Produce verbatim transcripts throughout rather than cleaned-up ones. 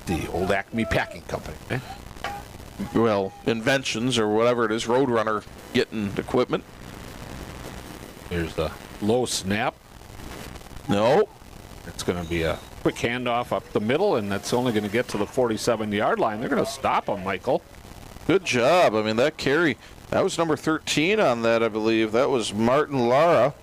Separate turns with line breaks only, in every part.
the old Acme Packing Company. Eh?
Well, inventions or whatever it is, Roadrunner getting equipment.
Here's the low snap.
No.
It's going to be a quick handoff up the middle, and that's only going to get to the forty-seven-yard line. They're going to stop him, Michael.
Good job. I mean, that carry, that was number thirteen on that, I believe. That was Martin Lara.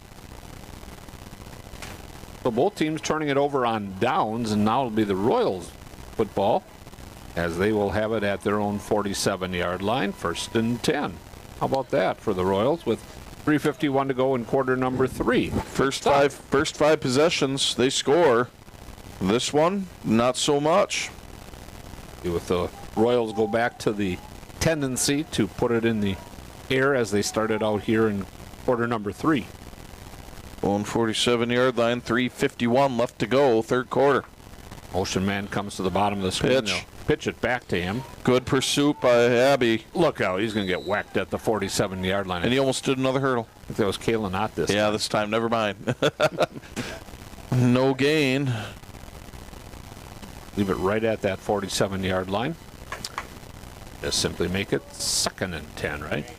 So both teams turning it over on downs, and now it'll be the Royals football, as they will have it at their own forty-seven-yard line, first and ten. How about that for the Royals with three fifty-one to go in quarter number three?
First five, first five possessions, they score. This one, not so much.
With the Royals go back to the tendency to put it in the air as they started out here in quarter number three.
On forty-seven-yard line, three fifty-one left to go, third quarter.
Motion man comes to the bottom of the screen.
Pitch.
They'll pitch it back to him.
Good pursuit by Abbey.
Look out, he's going to get whacked at the forty-seven-yard line.
And he almost did another hurdle.
I think that was Kalen Ott this
Yeah,
time.
this time, never mind. No gain.
Leave it right at that forty-seven-yard line. Just simply make it second and ten, right?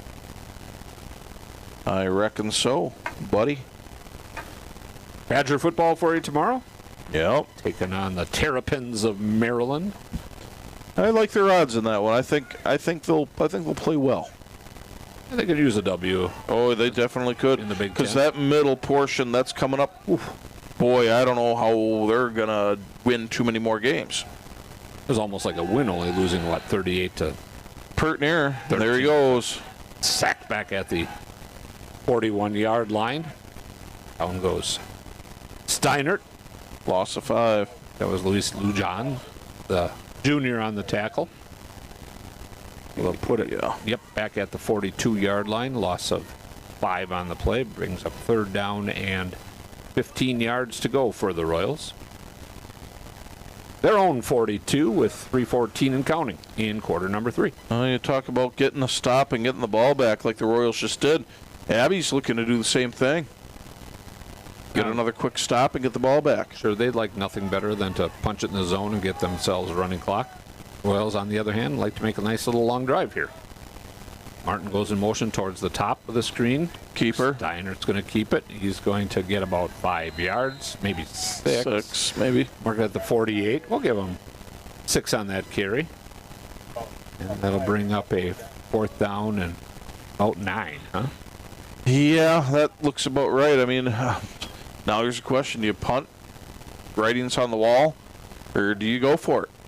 I reckon so, buddy.
Badger football for you tomorrow.
Yep.
Taking on the Terrapins of Maryland.
I like their odds in that one. I think I think they'll I think they'll play well.
They could use a W.
Oh, they definitely could.
In the Big
Because
Ten.
that middle portion that's coming up, oof, boy, I don't know how they're gonna win too many more games.
It was almost like a win, only losing what thirty-eight to
Pert near. There he
thirteen.
goes.
Sacked back at the forty-one-yard line. Down goes Steinert.
Loss of five.
That was Luis Lujan, the junior on the tackle. We'll put it,
Yeah.
yep, back at the forty-two-yard line. Loss of five on the play. Brings up third down and fifteen yards to go for the Royals. Their own forty-two with three fourteen and counting in quarter number three.
Oh, you talk about getting a stop and getting the ball back like the Royals just did. Abbey's looking to do the same thing. Get
Um,
another quick stop and get the ball back.
Sure, they'd like nothing better than to punch it in the zone and get themselves a running clock. Royals, on the other hand, like to make a nice little long drive here. Martin goes in motion towards the top of the screen.
Keeper.
Steinert's going to keep it. He's going to get about five yards, maybe six.
Six, maybe.
Mark at the forty-eight. We'll give him six on that carry. And that'll bring up a fourth down and about nine, huh?
Yeah, that looks about right. I mean, now here's a question. Do you punt? Writing's on the wall? Or do you go for it?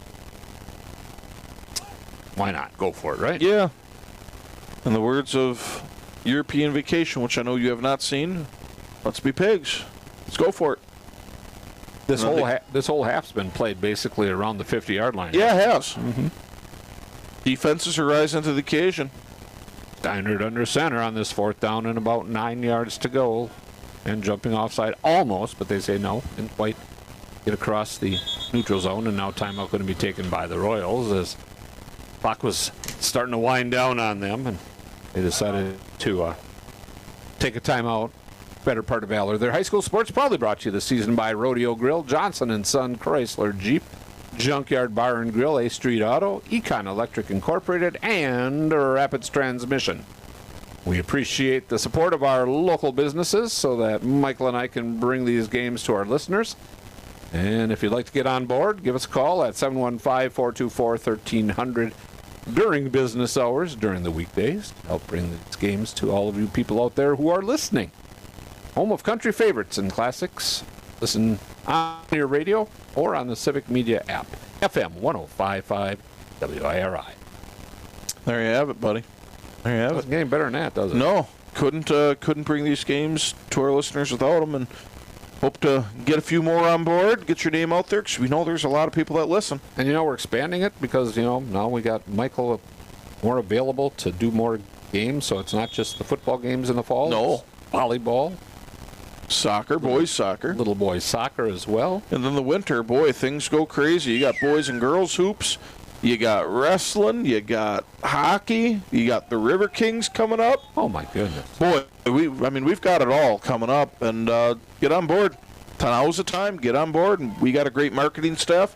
Why not? Go for it, right?
Yeah. In the words of European Vacation, which I know you have not seen, let's be pigs. Let's go for it.
This
No,
whole
they-
ha- this whole half's been played basically around the fifty-yard line.
Yeah, it has.
Mm-hmm.
Defenses are rising to the occasion.
Steinert under center on this fourth down and about nine yards to go. And jumping offside almost, but they say no. Didn't quite get across the neutral zone. And now timeout going to be taken by the Royals as clock was starting to wind down on them. And they decided to uh, take a timeout. Better part of Valor. Their high school sports proudly brought you this season by Rodeo Grill, Johnson and Son Chrysler Jeep, Junkyard Bar and Grill, A Street Auto, Econ Electric Incorporated, and Rapids Transmission. We appreciate the support of our local businesses so that Michael and I can bring these games to our listeners. And if you'd like to get on board, give us a call at seven one five, four two four, one three zero zero during business hours, during the weekdays, to help bring these games to all of you people out there who are listening. Home of country favorites and classics. Listen on your radio or on the Civic Media app. F M one oh five point five W I R I.
There you have it, buddy. There you have
Doesn't
it.
get any better than that, does it?
No, couldn't uh, couldn't bring these games to our listeners without them, and hope to get a few more on board, get your name out there, because we know there's a lot of people that listen.
And, you know, we're expanding it because, you know, now we got Michael more available to do more games, so it's not just the football games in the fall.
No.
It's volleyball,
Soccer, boys soccer.
little boys soccer as well.
And then the winter, boy, things go crazy. You got boys and girls hoops. You got wrestling. You got hockey. You got the River Kings coming up.
Oh, my goodness.
Boy, we I mean, we've got it all coming up. And uh, get on board. Now's the time. Get on board. And we got a great marketing staff.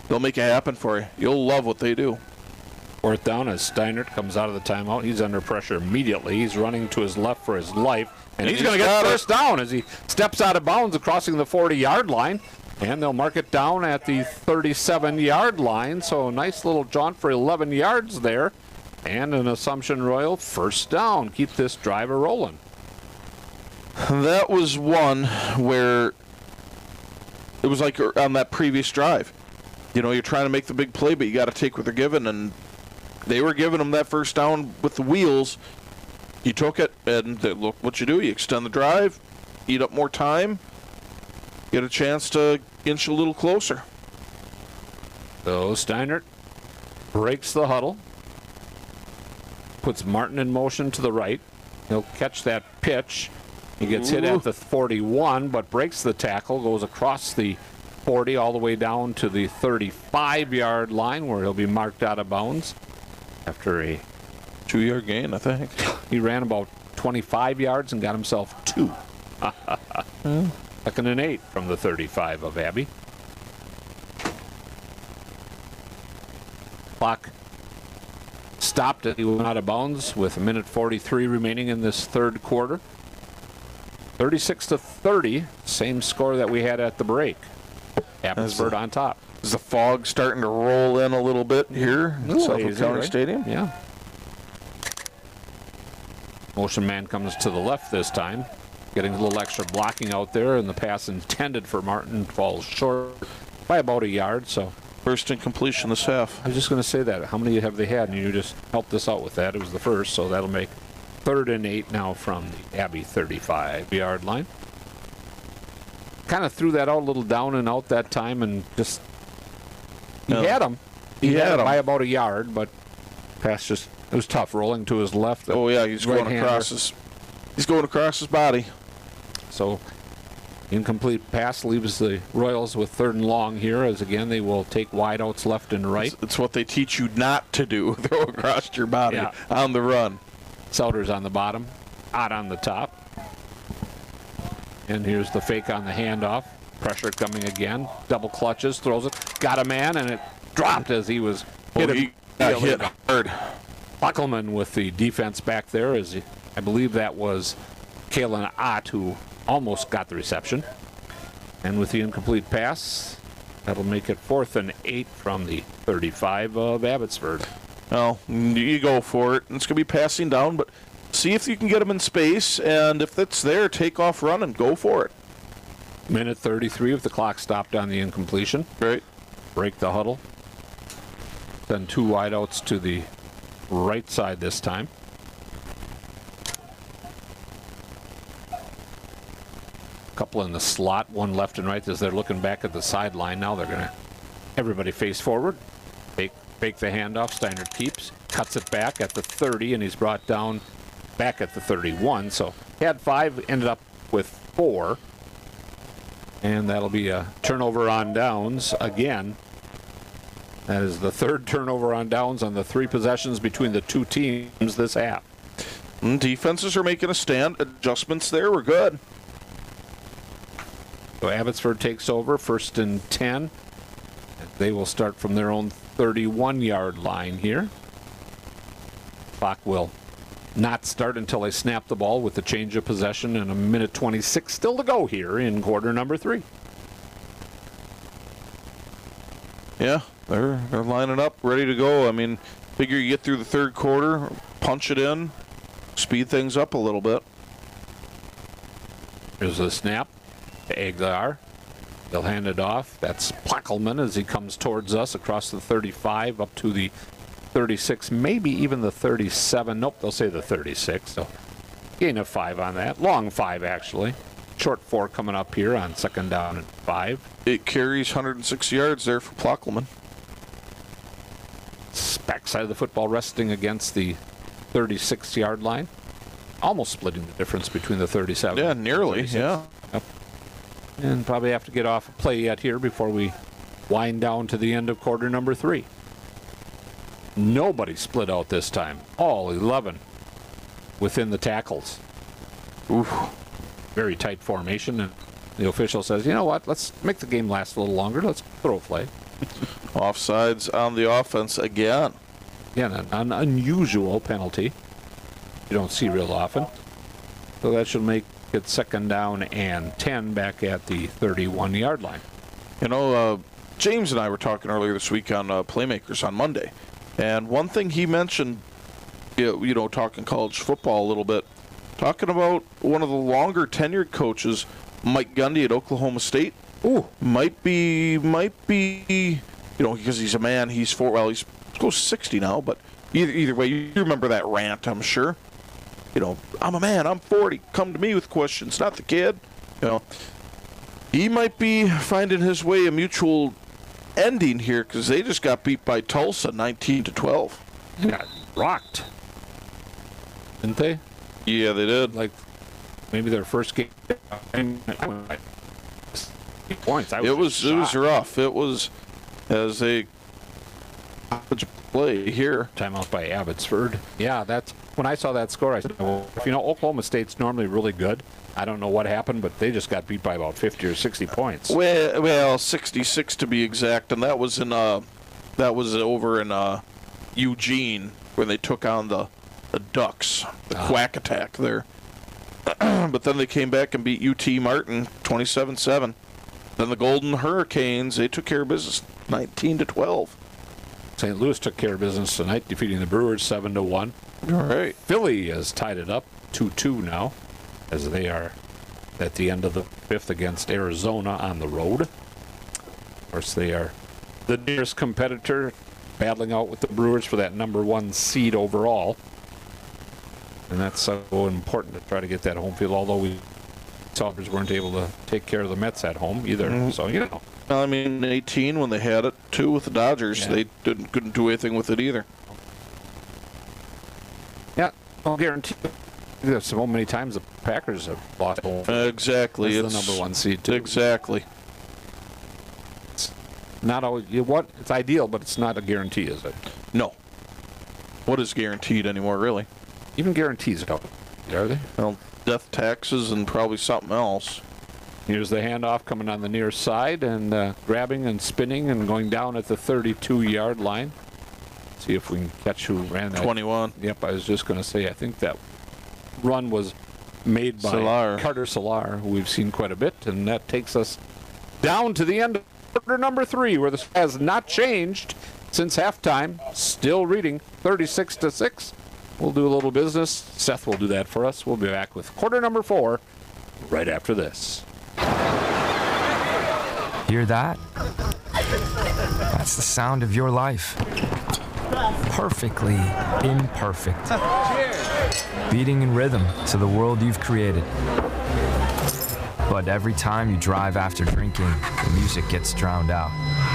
they'll make it happen for you. You'll love what they do.
Fourth down as Steinert comes out of the timeout. He's under pressure immediately. He's running to his left for his life. And he's,
He's
going to get
got it.
first down as he steps out of bounds crossing the forty-yard line. And they'll mark it down at the thirty-seven-yard line. So a nice little jaunt for eleven yards there. And an Assumption Royal first down. Keep this drive rolling.
That was one where it was like on that previous drive. You know, you're trying to make the big play, but you got to take what they're given. And they were giving them that first down with the wheels. You took it, and they, look what you do. You extend the drive, eat up more time, get a chance to inch a little closer.
So Steinert breaks the huddle. Puts Martin in motion to the right. He'll catch that pitch. He gets Ooh. hit at the forty-one, but breaks the tackle, goes across the forty all the way down to the thirty-five-yard line where he'll be marked out of bounds after a
two-yard gain, I think.
He ran about twenty-five yards and got himself two. hmm. Second and eight from the thirty-five of Abbey. Clock stopped it. He went out of bounds with a minute forty-three remaining in this third quarter. thirty-six to thirty, same score that we had at the break. Abbotsford on top.
Is the fog starting to roll in a little bit here in Suffolk County
right?
Stadium?
Yeah. Motion man comes to the left this time, getting a little extra blocking out there, and the pass intended for Martin falls short by about a yard. So
first incompletion this half.
I was just going to say that. How many have they had? And you just helped us out with that. It was the first, so that'll make third and eight now from the Abbey thirty-five-yard line. Kind of threw that out a little down and out that time, and just he
no.
had him. He,
he
had,
had
him
him
by about a yard, but pass just it was tough rolling to his left.
Oh yeah, he's going across his. He's going across his body.
So incomplete pass leaves the Royals with third and long here, as again they will take wideouts left and right.
It's, it's what they teach you not to do: throw across your body
yeah.
on the run.
Souders on the bottom, Ott on the top. And here's the fake on the handoff. Pressure coming again. Double clutches, throws it. Got a man, and it dropped as he was hit.
Oh, he got hit hard.
Buckelman with the defense back there. As he, I believe that was Kalen Ott who almost got the reception. And with the incomplete pass, that'll make it fourth and eight from the thirty-five of Abbotsford.
Well, you go for it. It's going to be passing down, but see if you can get them in space, and if it's there, take off running. Go for it.
Minute thirty-three if the clock stopped on the incompletion.
Right.
Break the huddle. Then two wideouts to the right side this time. Couple in the slot, one left and right as they're looking back at the sideline. Now they're going to everybody face forward. Fake, fake the handoff. Steiner keeps, cuts it back at the thirty, and he's brought down back at the thirty-one. So he had five, ended up with four. And that'll be a turnover on downs again. That is the third turnover on downs on the three possessions between the two teams this half.
And defenses are making a stand. Adjustments there were good.
So Abbotsford takes over, first and ten. They will start from their own thirty-one-yard line here. Clock will not start until they snap the ball with the change of possession, and a minute twenty-six still to go here in quarter number three.
Yeah, they're they're lining up, ready to go. I mean, figure you get through the third quarter, punch it in, speed things up a little bit.
Here's the snap to Aguilar. They'll hand it off. That's Plackelman as he comes towards us across the thirty-five up to the thirty-six, maybe even the thirty-seven. Nope, they'll say the thirty-six. So gain of five on that. Long five, actually. Short four coming up here on second down and five.
It carries one hundred six yards there for Plackelman.
Backside of the football resting against the thirty-six-yard line. Almost splitting the difference between the thirty-seven.
Yeah, nearly, yeah.
Yep. And probably have to get off a play yet here before we wind down to the end of quarter number three. Nobody split out this time. All eleven within the tackles.
Oof.
Very tight formation, and the official says, you know what, let's make the game last a little longer. Let's throw a play.
Offsides on the offense again.
Yeah, an, an unusual penalty. You don't see real often. So that should make it second down and ten back at the thirty-one-yard line.
You know, uh, James and I were talking earlier this week on uh, Playmakers on Monday, and one thing he mentioned, you know, talking college football a little bit, talking about one of the longer tenured coaches, Mike Gundy at Oklahoma State.
Ooh,
might be, might be, you know, because he's a man. He's four. Well, he's close to sixty now, but either either way, you remember that rant, I'm sure. You know, I'm a man. I'm forty. Come to me with questions, not the kid. You know, he might be finding his way a mutual ending here because they just got beat by Tulsa, nineteen to twelve.
they got rocked, didn't they?
Yeah, they did.
Like maybe their first game. Points. I was
It was it was
shocked.
rough. It was as a play here.
Timeout by Abbotsford. Yeah, that's when I saw that score. I said, well, if you know Oklahoma State's normally really good. I don't know what happened, but they just got beat by about fifty or sixty points.
Well, well, sixty-six to be exact, and that was in uh, that was over in uh, Eugene when they took on the the Ducks, the
Ah.
Quack Attack there. But then they came back and beat U T Martin twenty-seven seven. Then the Golden Hurricanes, they took care of business nineteen to twelve.
Saint Louis took care of business tonight, defeating the Brewers seven to one.
All right.
Philly has tied it up two two now, as they are at the end of the fifth against Arizona on the road. Of course, they are the nearest competitor, battling out with the Brewers for that number one seed overall. And that's so important to try to get that home field, although we Sabres weren't able to take care of the Mets at home either.
Mhm.
So, you know.
I mean, eighteen when they had it too with the Dodgers,
Yeah.
they didn't couldn't do anything with it either.
Yeah, I'll guarantee you. There's so many times the Packers have lost home.
Exactly,
As
it's
the number one seed, too.
Exactly.
Not always. You what? It's ideal, but it's not a guarantee, is it?
No. What is guaranteed anymore, really?
Even guarantees don't. Are they?
Well, death taxes and probably something else.
Here's the handoff coming on the near side and uh, grabbing and spinning and going down at the thirty-two-yard line. See if we can catch who ran that.
twenty-one.
Yep, I was just going to say, I think that run was made by
Solar.
Carter Solar, who we've seen quite a bit, and that takes us down to the end of quarter number three, where this has not changed since halftime. Still reading thirty-six to six. We'll do a little business. Seth will do that for us. We'll be back with quarter number four right after this.
Hear that? That's the sound of your life. Perfectly imperfect. Beating in rhythm to the world you've created. But every time you drive after drinking, the music gets drowned out.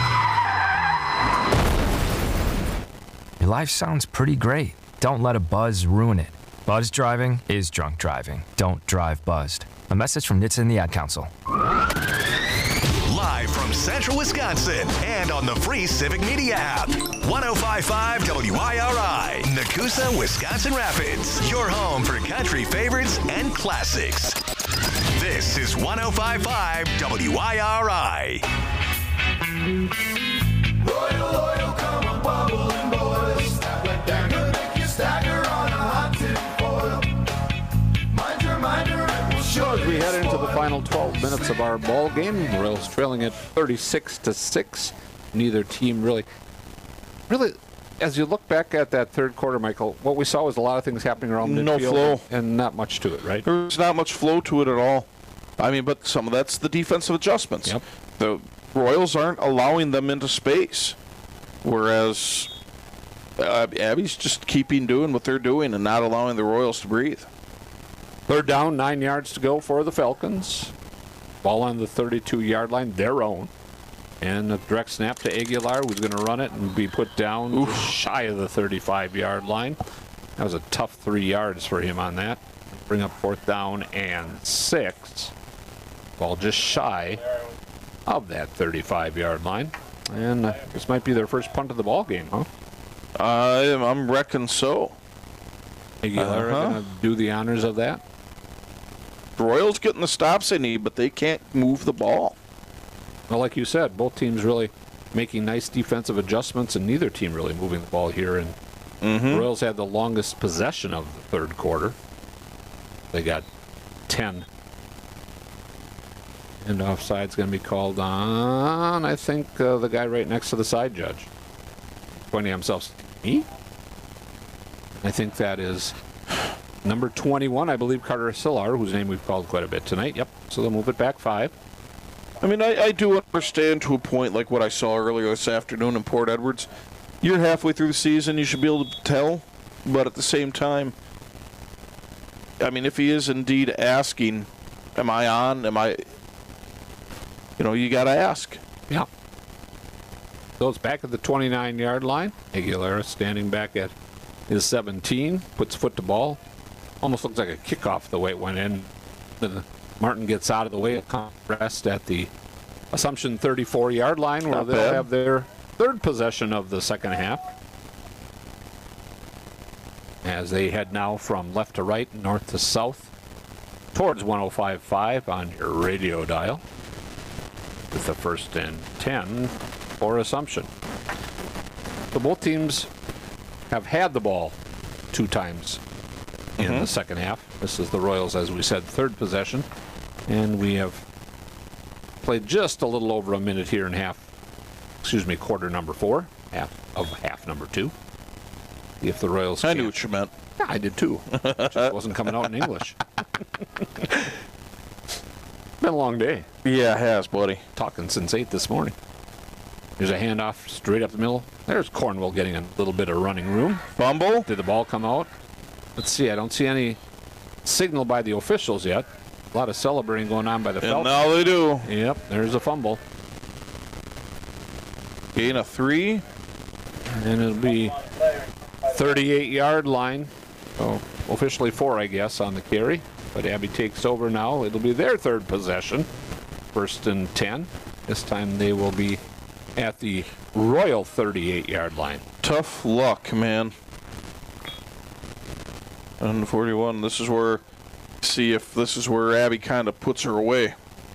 Your life sounds pretty great. Don't let a buzz ruin it. Buzz driving is drunk driving. Don't drive buzzed. A message from N H T S A and the Ad Council.
Live from Central Wisconsin and on the free Civic Media app. one oh five point five W I R I, Nakusa, Wisconsin Rapids. Your home for country favorites and classics. This is one oh five point five W I R I.
Royal, Royal, come on, bubbling boys. That went dagger, make you stagger on a hot tin foil. Mind your, mind your, it will show
As we
you
head into the
spoil.
final twelve minutes of our ball game, Royals trailing at thirty-six to six. Neither team really, really, as you look back at that third quarter, Michael, what we saw was a lot of things happening around
No
midfield
flow.
and not much to it, right?
There's not much flow to it at all. I mean, but some of that's the defensive adjustments.
Yep.
The Royals aren't allowing them into space, whereas uh, Abby's just keeping doing what they're doing and not allowing the Royals to breathe.
Third down, nine yards to go for the Falcons. Ball on the thirty-two-yard line, their own. And a direct snap to Aguilar, who's going to run it and be put down just shy of the thirty-five-yard line. That was a tough three yards for him on that. Bring up fourth down and six. Ball just shy of that thirty-five-yard line. And uh, this might be their first punt of the ball game, huh?
Uh, I'm reckon so.
Aguilar
Uh-huh.
going to do the honors of that.
The Royals getting the stops they need, but they can't move the ball.
Well, like you said, both teams really making nice defensive adjustments, and neither team really moving the ball here. And
Mm-hmm.
the Royals had the longest possession of the third quarter. They got ten. And offside's going to be called on, I think, uh, the guy right next to the side judge. Pointing himself, me? I think that is number twenty-one, I believe, Carter Sillar, whose name we've called quite a bit tonight. Yep, so they'll move it back five.
I mean, I, I do understand to a point, like what I saw earlier this afternoon in Port Edwards. You're halfway through the season, you should be able to tell. But at the same time, I mean, if he is indeed asking, am I on? Am I... You know, you got to ask.
Yeah. So it's back at the twenty-nine-yard line. Aguilera standing back at his seventeen, puts foot to ball. Almost looks like a kickoff the way it went in. Then Martin gets out of the way. It comes rest at the Assumption thirty-four-yard line, where
Not
they'll
bad.
have their third possession of the second half. As they head now from left to right, north to south, towards one oh five point five on your radio dial, with the first and ten for Assumption. So both teams have had the ball two times in the second half. This is the Royals, as we said, third possession. And we have played just a little over a minute here in half, excuse me, quarter number four, half of half number two. If the Royals
I
can't-
knew what you meant.
Yeah, I did too. Just wasn't coming out in English. Been a long day.
Yeah, it has, buddy.
Talking since eight this morning. There's a handoff straight up the middle. There's Cornwell getting a little bit of running room.
Fumble?
Did the ball come out? Let's see. I don't see any signal by the officials yet. A lot of celebrating going on by the
And
Falcons.
now they do.
Yep, there's a fumble.
Gain of three.
And it'll be thirty-eight-yard line. So officially four, I guess, on the carry. But Abbey takes over now. It'll be their third possession. First and ten. This time they will be at the Royal thirty-eight-yard line.
Tough luck, man. And forty-one, this is where, see if this is where Abbey kind of puts her away.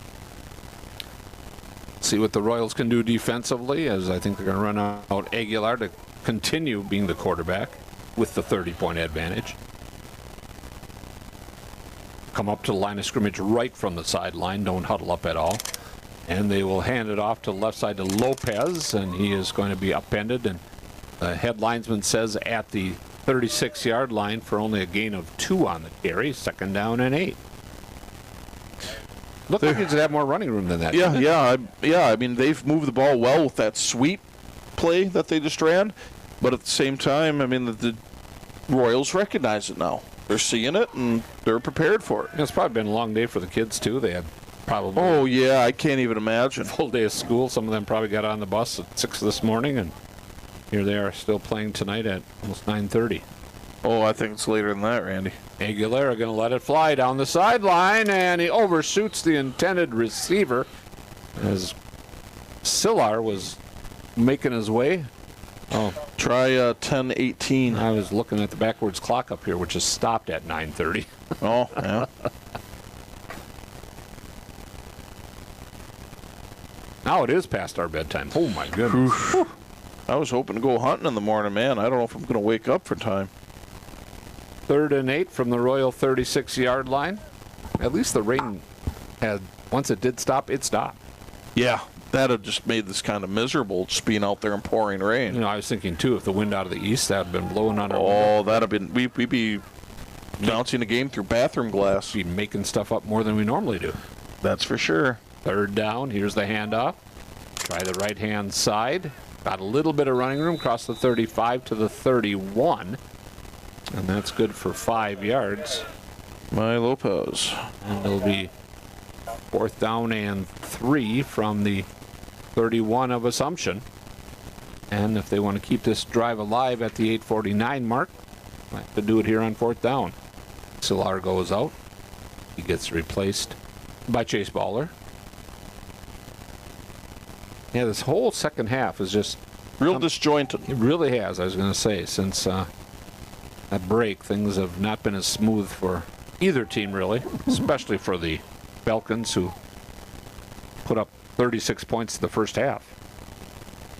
See what the Royals can do defensively, as I think they're going to run out Aguilar to continue being the quarterback with the thirty-point advantage. Come up to the line of scrimmage right from the sideline. Don't huddle up at all. And they will hand it off to the left side to Lopez, and he is going to be upended. And the head linesman says at the thirty-six-yard line for only a gain of two on the carry. Second down and eight. Looked like he should have more running room than that.
Yeah,
didn't it?
yeah, I, yeah. I mean, they've moved the ball well with that sweep play that they just ran, but at the same time, I mean, the, the Royals recognize it now. They're seeing it and they're prepared for it.
It's probably been a long day for the kids too. They had probably
Oh yeah, I can't even imagine.
a full day of school. Some of them probably got on the bus at six this morning, and here they are still playing tonight at almost nine thirty.
Oh, I think it's later than that, Randy.
Aguilera going to let it fly down the sideline, and he overshoots the intended receiver as Sillar was making his way. Oh,
Try uh, ten eighteen.
I was looking at the backwards clock up here, which is stopped at nine thirty.
Oh, yeah.
Now it is past our bedtime. Oh, my goodness.
I was hoping to go hunting in the morning, man. I don't know if I'm going to wake up for time.
Third and eight from the Royal thirty-six-yard line. At least the rain had, once it did stop, it stopped.
Yeah, that had just made this kind of miserable, just being out there in pouring rain.
You know, I was thinking, too, if the wind out of the east, that had been blowing on our window,
Oh, that'd have been, we, we'd be bouncing a game through bathroom glass.
be making stuff up more than we normally do.
That's for sure.
Third down, here's the handoff. Try the right-hand side. Got a little bit of running room, across the thirty-five to the thirty-one. And that's good for five yards.
My Lopez.
And it'll be fourth down and three from the thirty-one of Assumption. And if they want to keep this drive alive at the eight forty-nine mark, they have to do it here on fourth down. Sillar goes out. He gets replaced by Chase Baller. Yeah, this whole second half is just,
Real disjointed.
it really has, I was going to say, since uh, that break, things have not been as smooth for either team, really, especially for the Falcons, who put up thirty-six points in the first half.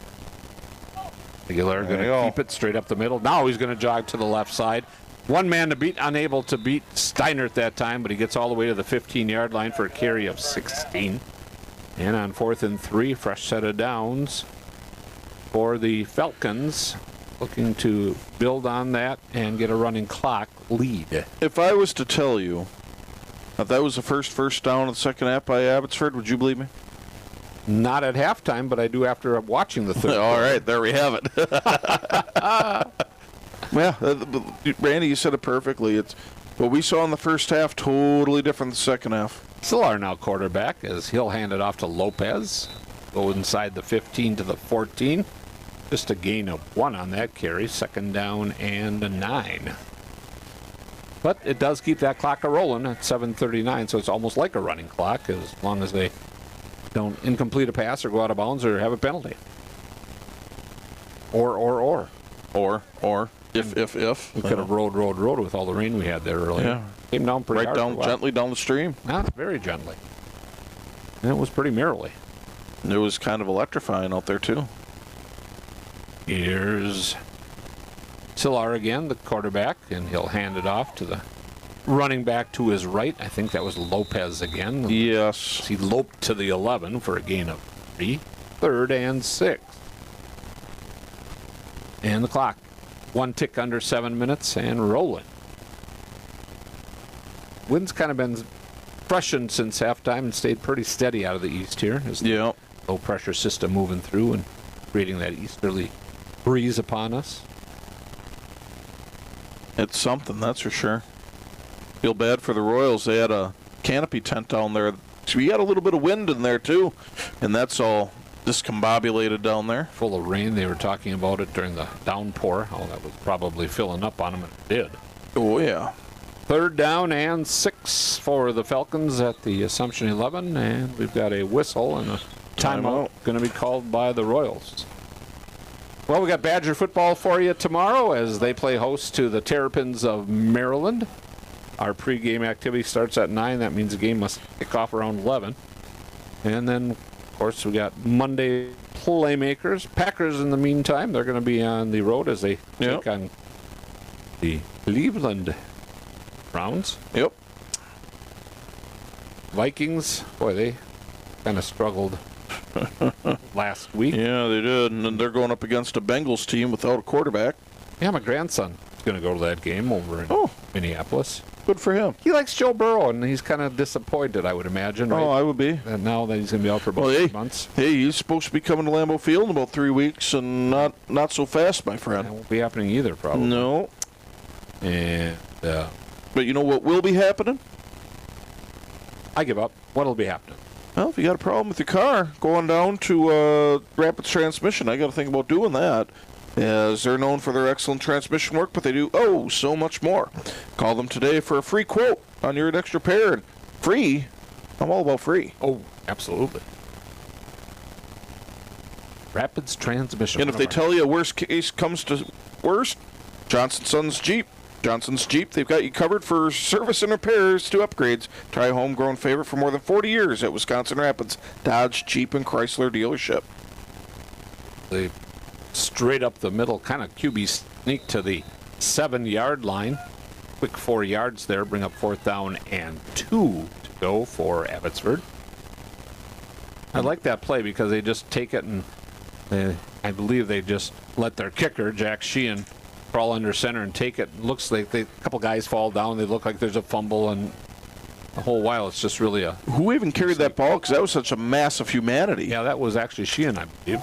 Aguilar going
There
to
you go.
keep it straight up the middle. Now he's going to jog to the left side. One man to beat, unable to beat Steinert that time, but he gets all the way to the fifteen-yard line for a carry of sixteen. And on fourth and three, fresh set of downs for the Falcons, looking to build on that and get a running clock lead.
If I was to tell you that that was the first first down of the second half by Abbotsford, would you believe me?
Not at halftime, but I do after watching the third.
All right, there we have it. Yeah, uh, but Randy, you said it perfectly. It's what we saw in the first half, totally different the second half.
Szilard now quarterback as he'll hand it off to Lopez. Go inside the fifteen to the fourteen. Just a gain of one on that carry. Second down and a nine. But it does keep that clock a-rolling at seven thirty-nine, so it's almost like a running clock as long as they don't incomplete a pass or go out of bounds or have a penalty. Or, or, or.
Or, or, if, if, if.
We could have rode, rode, rode with all the rain we had there earlier.
Yeah.
Came down pretty
Right
hard.
down,
for a while.
gently down the stream.
Not very gently. And it was pretty merrily.
It was kind of electrifying out there, too.
Here's Szilard again, the quarterback, and he'll hand it off to the running back to his right. I think that was Lopez again.
Yes.
He loped to the eleven for a gain of three. Third and six. And the clock. One tick under seven minutes and rolling. Wind's kind of been freshened since halftime and stayed pretty steady out of the east here. As the
Yeah.
low pressure system moving through and creating that easterly breeze upon us.
It's something, that's for sure. Feel bad for the Royals. They had a canopy tent down there. So we had a little bit of wind in there, too. And that's all discombobulated down there.
Full of rain. They were talking about it during the downpour. Oh, that was probably filling up on them, and it did.
Oh, yeah.
Third down and six for the Falcons at the Assumption eleven, and we've got a whistle and a timeout
Timeout.
going to be called by the Royals. Well, we got Badger football for you tomorrow as they play host to the Terrapins of Maryland. Our pregame activity starts at nine. That means the game must kick off around eleven. And then, of course, we got Monday playmakers. Packers, in the meantime, they're going to be on the road as they
Yep.
take on the Cleveland Browns.
Yep.
Vikings, boy, they kind of struggled last week.
Yeah, they did. And then they're going up against a Bengals team without a quarterback.
Yeah, my grandson is going to go to that game over in
Oh.
Minneapolis.
Good for him.
He likes Joe Burrow, and he's kind of disappointed, I would imagine, right?
Oh, I would be.
And now that he's going to be out for about
Well, hey,
six months.
hey, he's supposed to be coming to Lambeau Field in about three weeks, and not not so fast, my
That
friend.
won't be happening either, probably.
No.
And uh,
But you know what will be happening?
I give up. What'll be happening?
Well, if you got a problem with your car, going down to uh, Rapids Transmission, I got to think about doing that. As they're known for their excellent transmission work, but they do, oh, so much more. Call them today for a free quote on your next repair. And free? I'm all about free.
Oh, absolutely. Rapids Transmission.
And if they tell you a worst case comes to worst, Johnson Sons Jeep. Johnson's Jeep, they've got you covered for service and repairs to upgrades. Try a homegrown favorite for more than forty years at Wisconsin Rapids Dodge, Jeep, and Chrysler dealership.
They straight up the middle, kind of Q B sneak to the seven-yard line. Quick four yards there, bring up fourth down and two to go for Abbotsford. I like that play because they just take it and they, I believe they just let their kicker, Jack Sheehan, crawl under center and take it. Looks like they, a couple guys fall down. They look like there's a fumble, and the whole while it's just really a...
Who even carried that ball? Because that was such a mass of humanity.
Yeah, that was actually Sheehan, I believe.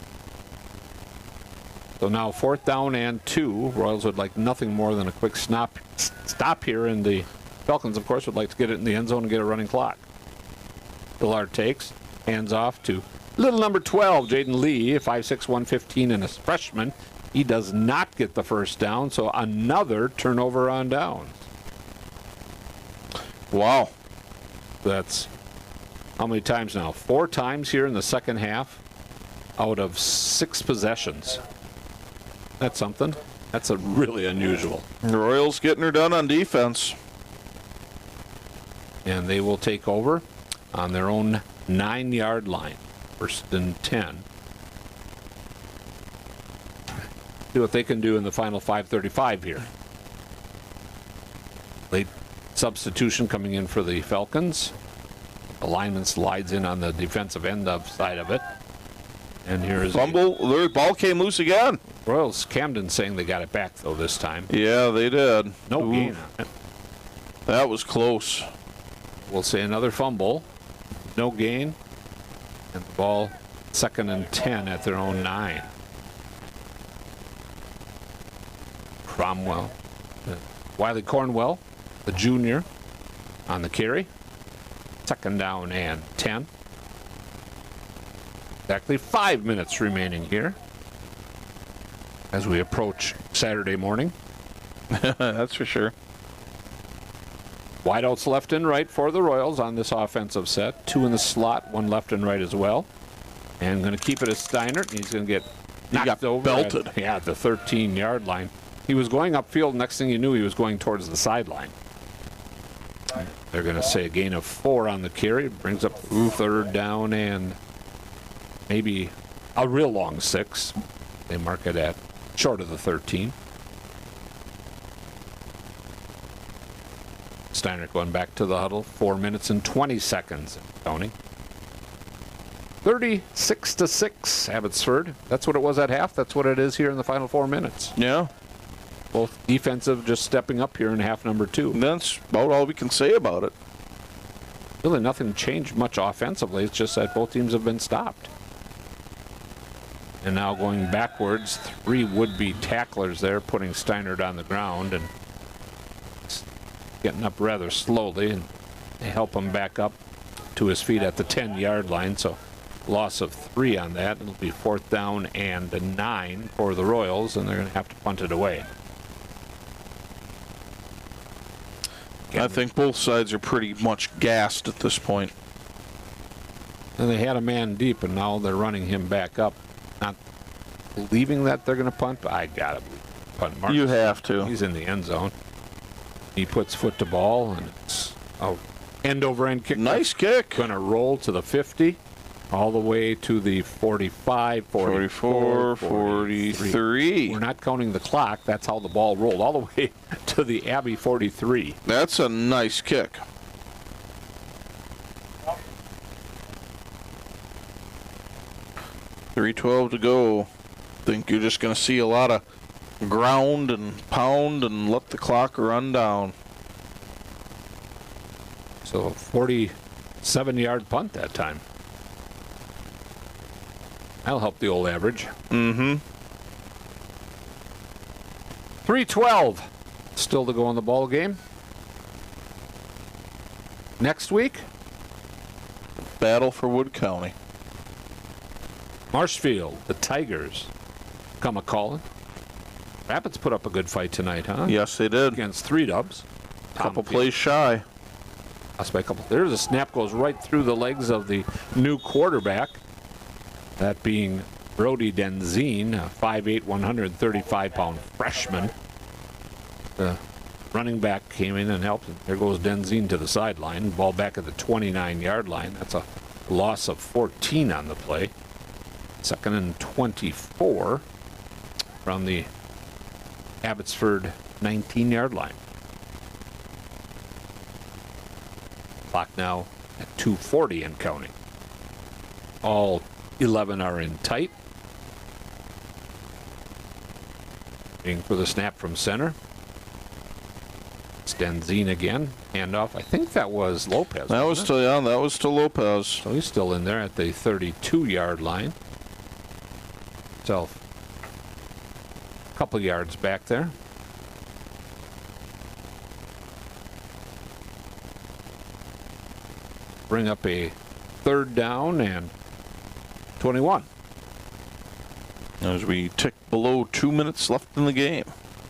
So now fourth down and two. Royals would like nothing more than a quick stop, stop here, and the Falcons, of course, would like to get it in the end zone and get a running clock. Szilard takes, hands off to little number twelve, Jaden Lee, five six, one fifteen, and a freshman. He does not get the first down, so another turnover on downs.
Wow.
That's how many times now? Four times here in the second half out of six possessions. That's something. That's a really unusual.
The Royals getting her done on defense.
And they will take over on their own nine-yard line. First and ten. See what they can do in the final five thirty-five here. Late substitution coming in for the Falcons. The lineman slides in on the defensive end of side of it. And here's
Fumble. The ball came loose again.
Royals. Camden saying they got it back, though, this time.
Yeah, they did.
No
Ooh,
gain on it.
That was close.
We'll say another fumble. No gain. And the ball second and ten at their own nine. Cromwell. Uh, Wiley Cornwell, the junior, on the carry. Second down and ten. Exactly five minutes remaining here as we approach Saturday morning.
That's for sure.
Wideouts left and right for the Royals on this offensive set. Two in the slot, one left and right as well. And going to keep it as Steinert. He's going to get knocked
got
over.
belted.
At, yeah, at the thirteen-yard line. He was going upfield. Next thing you knew, he was going towards the sideline. They're going to say a gain of four on the carry. Brings up third down and maybe a real long six. They mark it at short of the thirteen. Steiner going back to the huddle. Four minutes and twenty seconds, Tony. thirty-six to six, Abbotsford. That's what it was at half. That's what it is here in the final four minutes.
Yeah.
Both defensive just stepping up here in half number two.
That's about all we can say about it.
Really nothing changed much offensively. It's just that both teams have been stopped. And now going backwards, three would-be tacklers there, putting Steinert on the ground and getting up rather slowly, and they help him back up to his feet at the ten-yard line. So loss of three on that. It'll be fourth down and a nine for the Royals, and they're going to have to punt it away.
I think both sides are pretty much gassed at this point.
And they had a man deep, and now they're running him back up. Not believing that they're going to punt, but I got to punt. Marcus,
You have to.
He's in the end zone. He puts foot to ball, and it's a end over end kick.
Nice kick.
Going to roll to the fifty, all the way to the forty-five,
forty-four, forty-three.
We're not counting the clock. That's how the ball rolled, all the way to the Abbey forty-three.
That's a nice kick. three twelve to go. Think you're just going to see a lot of ground and pound and let the clock run down.
So forty-seven-yard punt that time. That'll help the old average.
Mm-hmm.
three twelve still to go in the ball game. Next week,
Battle for Wood County.
Marshfield, the Tigers, come a-calling. Rapids put up a good fight tonight, huh?
Yes, they did.
Against three dubs.
Couple plays shy.
Lost by a couple. There's a snap goes right through the legs of the new quarterback. That being Brody Denzine, a five eight, one hundred thirty-five pound freshman. The running back came in and helped him. There goes Denzine to the sideline. Ball back at the twenty-nine-yard line. That's a loss of fourteen on the play. Second and twenty-four from the Abbotsford nineteen-yard line. Clock now at two forty and counting. All eleven are in tight. Waiting for the snap from center. It's Denzine again. Handoff. I think that was Lopez.
That was
wasn't
to, yeah, that was to Lopez.
So he's still in there at the thirty-two-yard line. Self a couple yards back there. Bring up a third down and twenty-one.
As we tick below two minutes left in the game.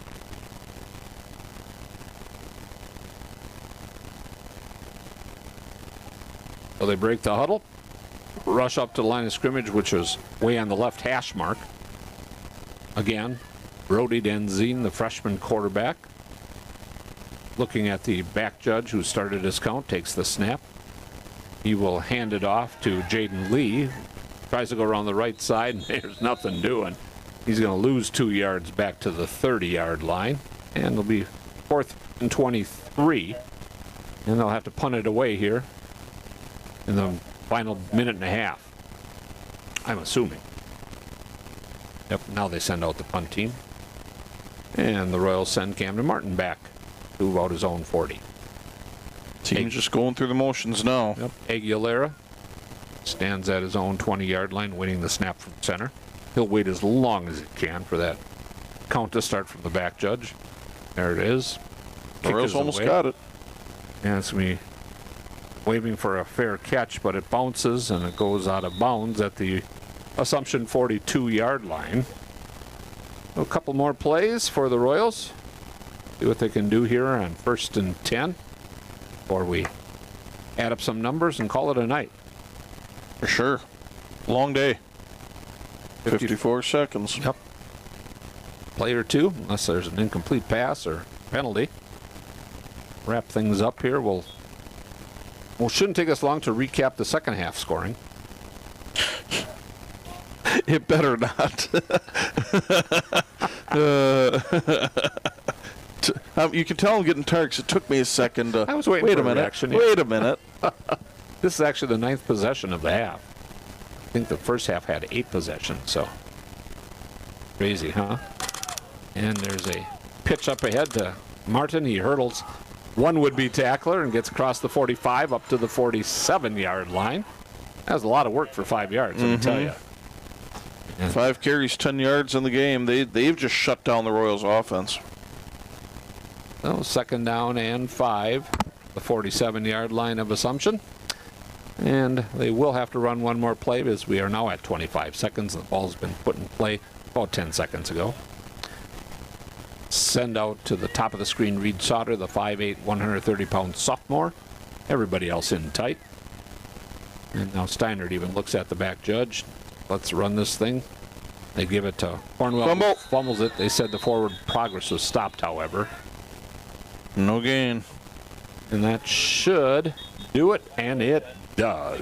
So they break the huddle, rush up to the line of scrimmage, which is way on the left hash mark. Again, Brody Denzine, the freshman quarterback, looking at the back judge who started his count, takes the snap. He will hand it off to Jaden Lee. Tries to go around the right side, and there's nothing doing. He's going to lose two yards back to the thirty-yard line, and it'll be fourth and twenty-three. And they'll have to punt it away here in the final minute and a half, I'm assuming. Yep, now they send out the punt team. And the Royals send Camden Martin back to about his own forty.
Team's just going through the motions now.
Yep. Aguilera stands at his own twenty-yard line, waiting the snap from center. He'll wait as long as he can for that count to start from the back judge. There it is.
The
Kick
Royals
is
almost
away.
got it.
And it's going to be waving for a fair catch, but it bounces and it goes out of bounds at the Assumption forty-two-yard line. A couple more plays for the Royals. See what they can do here on first and ten before we add up some numbers and call it a night.
For sure. Long day. fifty-four seconds.
Yep. Play or two, unless there's an incomplete pass or penalty. Wrap things up here. We'll, well, shouldn't take us long to recap the second half scoring.
It better not. uh, t- um, you can tell I'm getting tired 'cause it took me a second. To,
I was waiting
wait
for
a
a
minute.
reaction, yeah.
Wait a minute.
This is actually the ninth possession of the half. I think the first half had eight possessions, so crazy, huh? And there's a pitch up ahead to Martin. He hurdles one would-be tackler and gets across the forty-five up to the forty-seven-yard line. That was a lot of work for five yards, I can tell you.
Five carries, ten yards in the game. They they've just shut down the Royals' offense.
So second down and five, the forty-seven-yard line of Assumption. And they will have to run one more play as we are now at twenty-five seconds. The ball's been put in play about ten seconds ago. Send out to the top of the screen Reed Sauter, the five eight, one hundred thirty pound sophomore. Everybody else in tight. And now Steinert even looks at the back judge. Let's run this thing. They give it to Cornwell.
Fumble.
Fumbles it. They said the forward progress was stopped, however.
No gain.
And that should do it, and it does.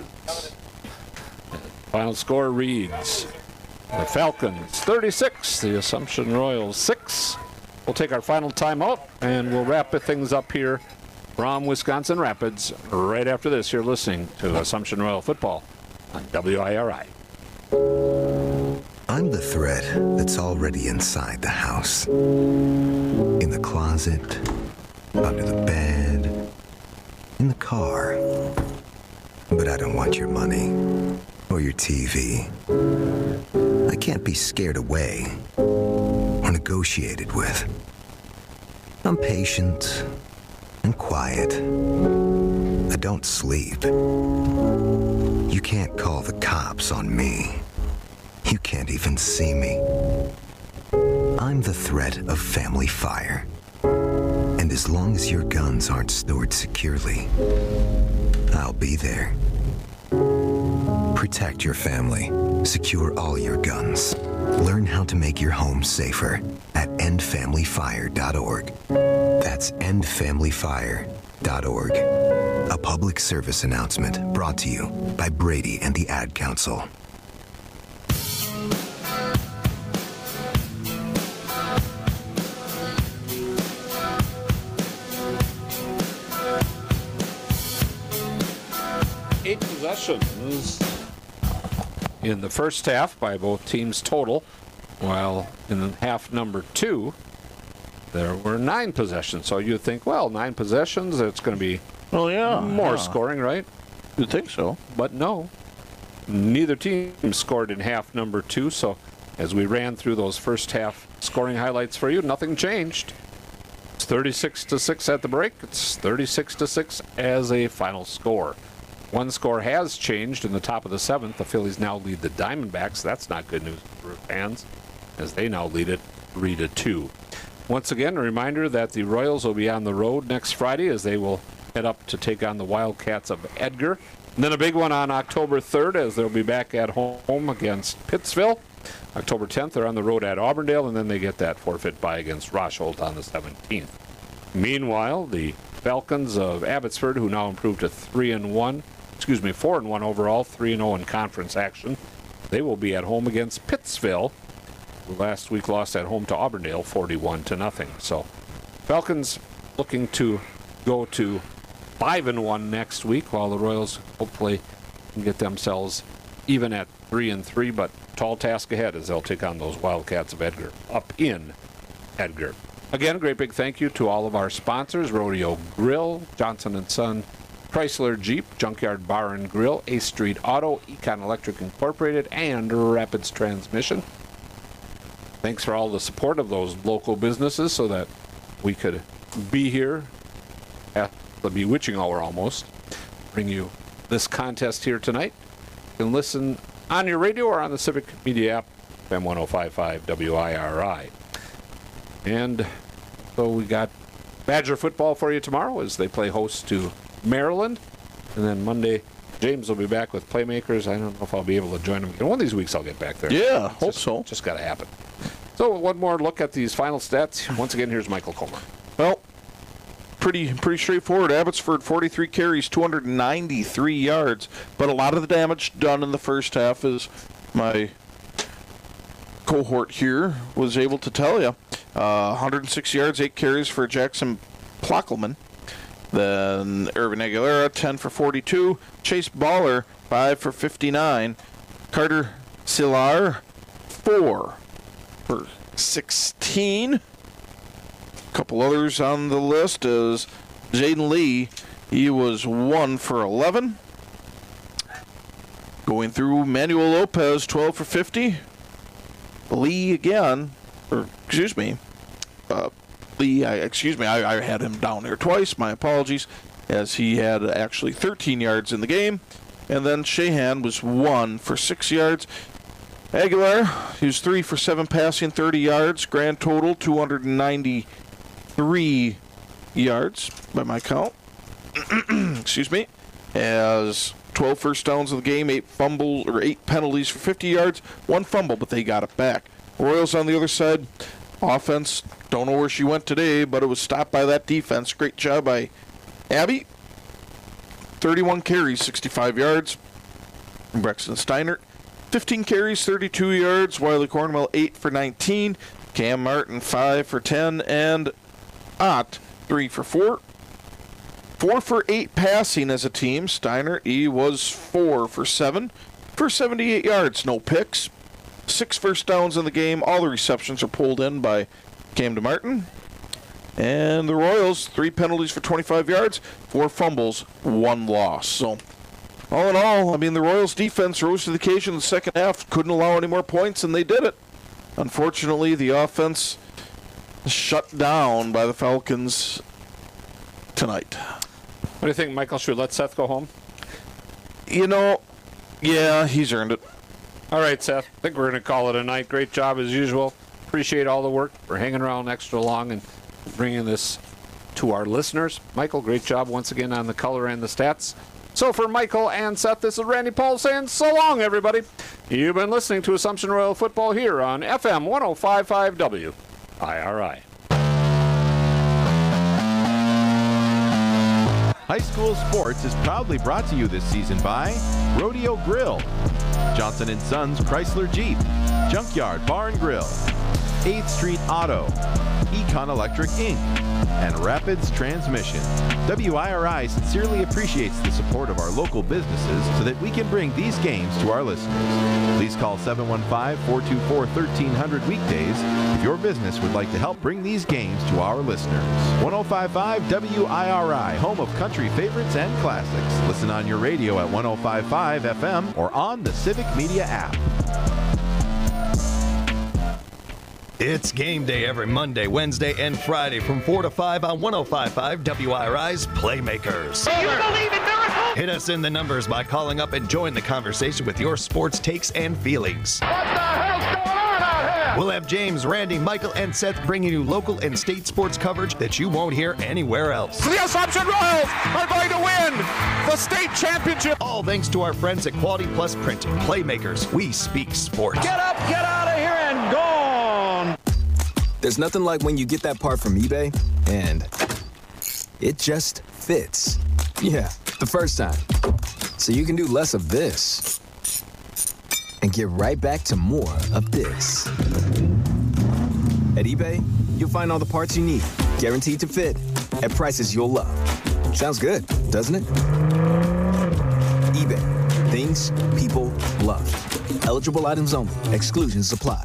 Final score reads the Falcons thirty-six, the Assumption Royals six. We'll take our final timeout, and we'll wrap things up here from Wisconsin Rapids right after this. You're listening to Assumption Royal Football on W I R I.
I'm the threat that's already inside the house. In the closet, under the bed, in the car. But I don't want your money or your T V. I can't be scared away or negotiated with. I'm patient and quiet. I don't sleep. You can't call the cops on me. You can't even see me. I'm the threat of family fire. And as long as your guns aren't stored securely, I'll be there. Protect your family. Secure all your guns. Learn how to make your home safer at end family fire dot org. That's end family fire dot org. A public service announcement brought to you by Brady and the Ad Council.
Eight possessions in the first half by both teams total, while in half number two, there were nine possessions. So you think, well, nine possessions, it's going to be
Well, yeah.
more
yeah.
scoring, right?
You'd think so.
But no, neither team scored in half number two. So as we ran through those first half scoring highlights for you, nothing changed. It's thirty-six to six at the break. It's thirty-six to six as a final score. One score has changed in the top of the seventh. The Phillies now lead the Diamondbacks. That's not good news for fans, as they now lead it three to two. Once again, a reminder that the Royals will be on the road next Friday as they will head up to take on the Wildcats of Edgar. And then a big one on October third as they'll be back at home against Pittsville. October tenth, they're on the road at Auburndale, and then they get that forfeit bye against Rosholt on the seventeenth. Meanwhile, the Falcons of Abbotsford, who now improved to three and one, excuse me, four and one overall, three and zero in conference action, they will be at home against Pittsville, last week lost at home to Auburndale, forty-one to nothing. So Falcons looking to go to five and one next week, while the Royals hopefully can get themselves even at three and three. But tall task ahead as they'll take on those Wildcats of Edgar up in Edgar. Again, a great big thank you to all of our sponsors: Rodeo Grill, Johnson and Son, Chrysler Jeep, Junkyard Bar and Grill, A Street Auto, Econ Electric Incorporated, and Rapids Transmission. Thanks for all the support of those local businesses so that we could be here at the bewitching hour almost, bring you this contest here tonight. You can listen on your radio or on the Civic Media app, F M one oh five point five W I R I. And so we got Badger football for you tomorrow as they play host to Maryland. And then Monday, James will be back with Playmakers. I don't know if I'll be able to join them. One of these weeks I'll get back there.
Yeah,
It's
hope
just,
so.
Just got to happen. So one more look at these final stats. Once again, here's Michael Comer.
Well, pretty pretty straightforward. Abbotsford, forty-three carries, two hundred ninety-three yards. But a lot of the damage done in the first half, as my cohort here was able to tell you. Uh, one hundred six yards, eight carries for Jackson Plockelman. Then Irvin Aguilera, ten for forty-two. Chase Baller, five for fifty-nine. Carter Silar, four for sixteen. A couple others on the list is Jaden Lee. He was one for eleven. Going through, Manuel Lopez, twelve for fifty. Lee again, or excuse me, uh, Lee, I, excuse me, I, I had him down there twice. My apologies, as he had actually thirteen yards in the game. And then Shahan was one for six yards. Aguilar, he was three for seven passing, thirty yards. Grand total, two hundred ninety-three yards by my count. Excuse me. As twelve first downs of the game, eight fumbles or eight penalties for fifty yards, one fumble, but they got it back. Royals on the other side, offense, don't know where she went today, but it was stopped by that defense. Great job by Abby. thirty-one carries, sixty-five yards. Braxton Steiner, fifteen carries, thirty-two yards. Wiley Cornwell, eight for nineteen. Cam Martin, five for ten. And Ott, three for four. Four for eight passing as a team. Steiner, he was four for seven for seventy-eight yards. No picks. Six first downs in the game. All the receptions are pulled in by Cam DeMartin. And the Royals, three penalties for twenty-five yards, four fumbles, one loss. So, all in all, I mean, the Royals defense rose to the occasion in the second half. Couldn't allow any more points, and they did it. Unfortunately, the offense shut down by the Falcons tonight.
What do you think, Michael? Should we let Seth go home?
You know, yeah, he's earned it.
All right, Seth. I think we're going to call it a night. Great job as usual. Appreciate all the work for hanging around extra long and bringing this to our listeners. Michael, great job once again on the color and the stats. So for Michael and Seth, this is Randy Paul saying so long, everybody. You've been listening to Assumption Royal Football here on F M one oh five point five W I R I.
High School Sports is proudly brought to you this season by Rodeo Grill, Johnson and Sons Chrysler Jeep, Junkyard Bar and Grill, eighth Street Auto, Econ Electric Incorporated, and Rapids Transmission. W I R I sincerely appreciates the support of our local businesses so that we can bring these games to our listeners. Please call seven one five, four two four, one three zero zero weekdays if your business would like to help bring these games to our listeners. one oh five point five W I R I, home of country favorites and classics. Listen on your radio at one oh five point five F M or on the Civic Media app.
It's game day every Monday, Wednesday, and Friday from four to five on one oh five point five W I R I's Playmakers.
Do you believe in miracles?
Hit us in the numbers by calling up and join the conversation with your sports takes and feelings.
What the hell's going on out here?
We'll have James, Randy, Michael, and Seth bringing you local and state sports coverage that you won't hear anywhere else.
The Assumption Royals are going to win the state championship.
All thanks to our friends at Quality Plus Printing. Playmakers, we speak sports.
Get up, get out of here, and gone.
There's nothing like when you get that part from eBay and it just fits. Yeah, the first time. So you can do less of this and get right back to more of this. At eBay, you'll find all the parts you need, guaranteed to fit, at prices you'll love. Sounds good, doesn't it? eBay, things people love. Eligible items only. Exclusions apply.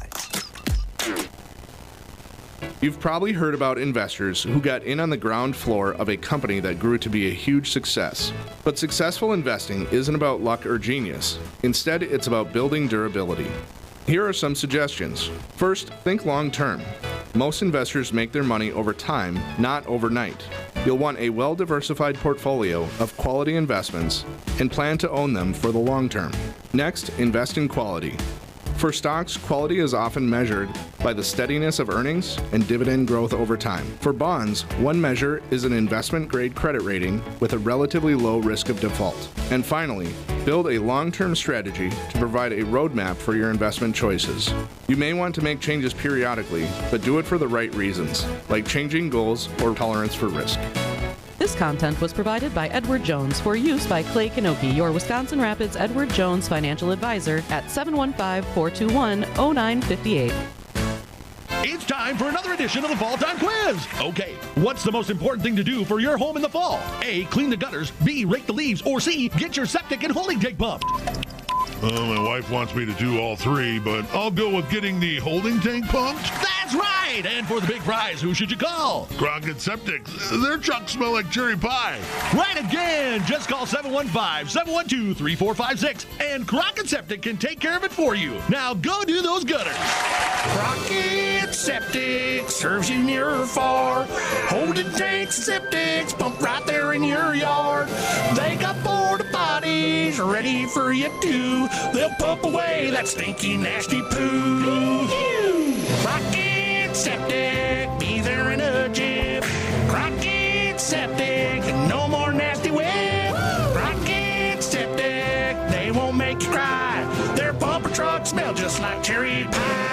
You've probably heard about investors who got in on the ground floor of a company that grew to be a huge success. But successful investing isn't about luck or genius. Instead, it's about building durability. Here are some suggestions. First, think long term. Most investors make their money over time, not overnight. You'll want a well-diversified portfolio of quality investments and plan to own them for the long term. Next, invest in quality. For stocks, quality is often measured by the steadiness of earnings and dividend growth over time. For bonds, one measure is an investment-grade credit rating with a relatively low risk of default. And finally, build a long-term strategy to provide a roadmap for your investment choices. You may want to make changes periodically, but do it for the right reasons, like changing goals or tolerance for risk.
This content was provided by Edward Jones for use by Clay Kanoki, your Wisconsin Rapids Edward Jones financial advisor at seven one five, four two one, zero nine five eight.
It's time for another edition of the Fall Time Quiz. Okay, what's the most important thing to do for your home in the fall? A, clean the gutters. B, rake the leaves. Or C, get your septic and holding tank pumped.
Well, my wife wants me to do all three, but I'll go with getting the holding tank pumped.
That's right! And for the big prize, who should you call?
Crockett Septic. Their trucks smell like cherry pie.
Right again! Just call seven one five, seven one two, three four five six, and Crockett Septic can take care of it for you. Now go do those gutters.
Crockett Septic serves you near or far. Holding tanks and septics pump right there in your yard. They got porta potties ready for you too. They'll pump away that stinky, nasty poo. Crockett Septic, be there in a jiff. Crockett Septic, no more nasty whip. Crockett Septic, they won't make you cry. Their pumper trucks smell just like cherry pie.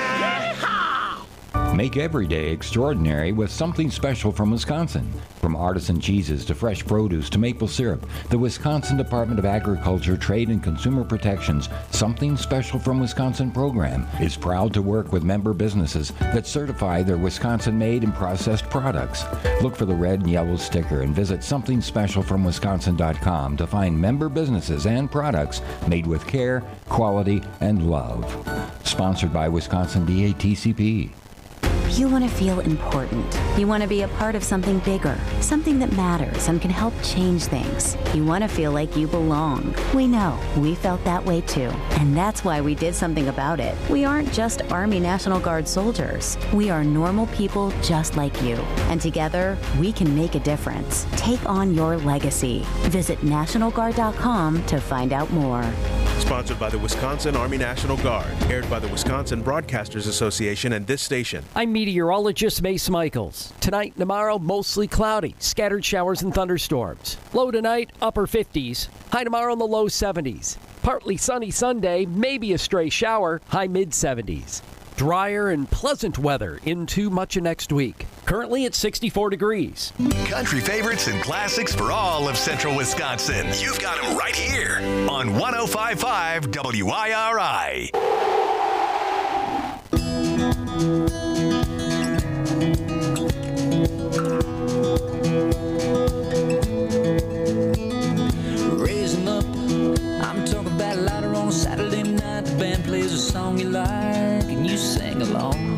Make every day extraordinary with something special from Wisconsin. From artisan cheeses to fresh produce to maple syrup, the Wisconsin Department of Agriculture, Trade and Consumer Protection's Something Special from Wisconsin program is proud to work with member businesses that certify their Wisconsin-made and processed products. Look for the red and yellow sticker and visit something special from wisconsin dot com to find member businesses and products made with care, quality, and love. Sponsored by Wisconsin D A T C P.
You want to feel important. You want to be a part of something bigger, something that matters and can help change things. You want to feel like you belong. We know. We felt that way too. And that's why we did something about it. We aren't just Army National Guard soldiers. We are normal people just like you. And together, we can make a difference. Take on your legacy. Visit national guard dot com to find out more.
Sponsored by the Wisconsin Army National Guard. Aired by the Wisconsin Broadcasters Association and this station.
I'm meteorologist Mace Michaels. Tonight and tomorrow, mostly cloudy. Scattered showers and thunderstorms. Low tonight, upper fifties. High tomorrow in the low seventies. Partly sunny Sunday, maybe a stray shower. High mid seventies. Drier and pleasant weather into much of next week. Currently at sixty-four degrees.
Country favorites and classics for all of central Wisconsin. You've got them right here on one oh five point five W I R I.
Raise 'em up. I'm talking about louder on a Saturday night. The band plays a song you like and you sing along.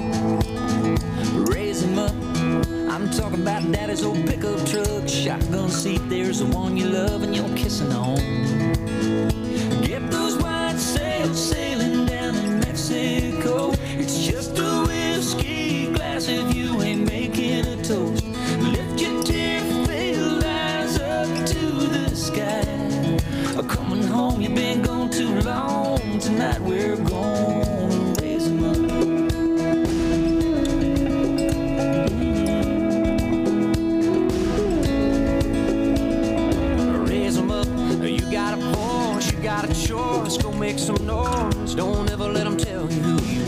Raise 'em up. I'm talking about daddy's old pickup truck, shotgun seat. There's the one you love and you're kissing on. Get those white sails sailing down in Mexico. It's just a whiskey glass if you ain't making a toast. Lift your tear-filled eyes up to the sky. Coming home, you've been gone too long. Tonight we're gonna raise 'em up. Got a choice, go make some noise. Don't ever let them tell you who you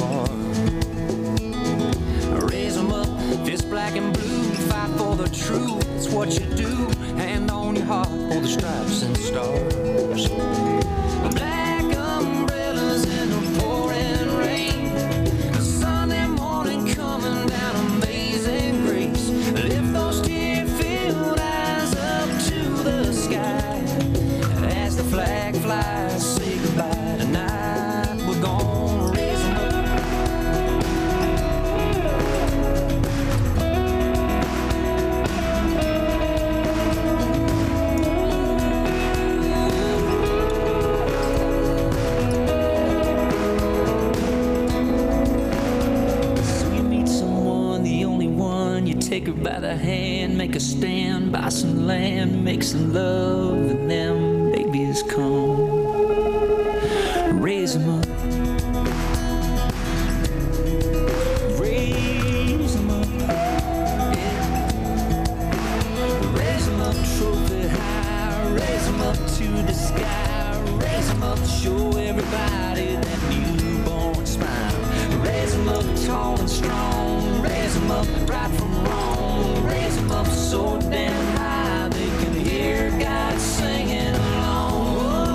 are. Raise them up, fist black and blue. Fight for the truth, it's what you do. Hand on your heart for the stripes and stars. Black umbrellas in the pouring rain. A Sunday morning coming Take her by the hand, make a stand, buy some land, make some love, and them babies come. Raise them up. Raise them up. Yeah. Raise them up, trophy high. Raise them up to the sky. Raise them up, show everybody that newborn smile. Raise them up tall and strong. Raise them up right from wrong. Raise them up so damn high they can hear God singing along.